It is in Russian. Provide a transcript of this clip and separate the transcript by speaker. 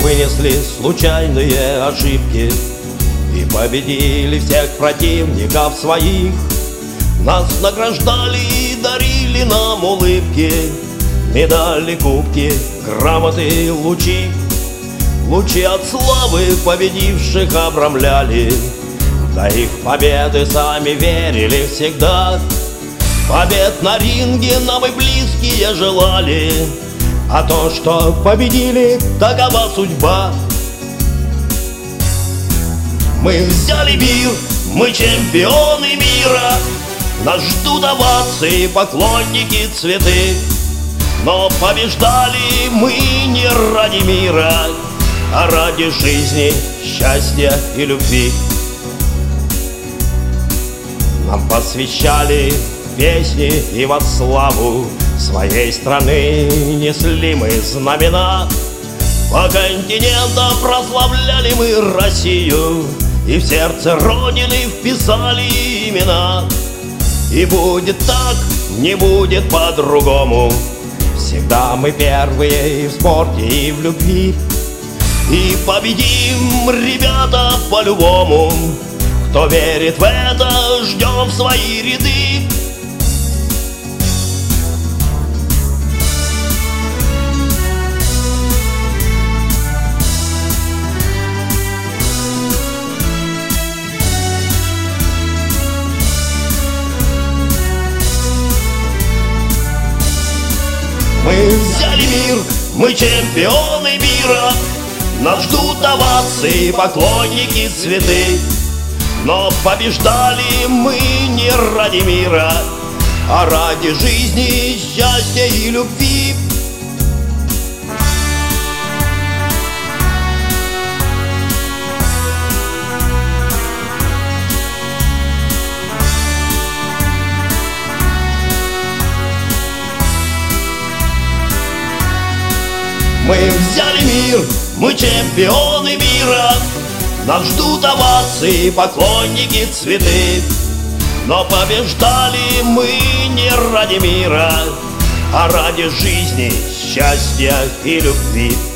Speaker 1: вынесли случайные ошибки и победили всех противников своих. Нас награждали и дарили нам улыбки, медали, кубки, грамоты, лучи. Лучи от славы победивших обрамляли, да их победы сами верили всегда. Побед на ринге нам и близкие желали, а то, что победили, такова судьба. Мы взяли мир, мы чемпионы мира, нас ждут овации, поклонники, цветы. Но побеждали мы не ради мира, а ради жизни, счастья и любви. Нам посвящали песни и во славу своей страны несли мы знамена. По континентам прославляли мы Россию, и в сердце Родины вписали имена. И будет так, не будет по-другому. Всегда мы первые и в спорте, и в любви. И победим, ребята, по-любому. Кто верит в это, ждем в свои ряды. Мы взяли мир, мы чемпионы мира, нас ждут овации, поклонники, цветы. Но побеждали мы не ради мира, а ради жизни, счастья и любви. Мы взяли мир, мы чемпионы мира, нас ждут овации, поклонники, цветы. Но побеждали мы не ради мира, а ради жизни, счастья и любви.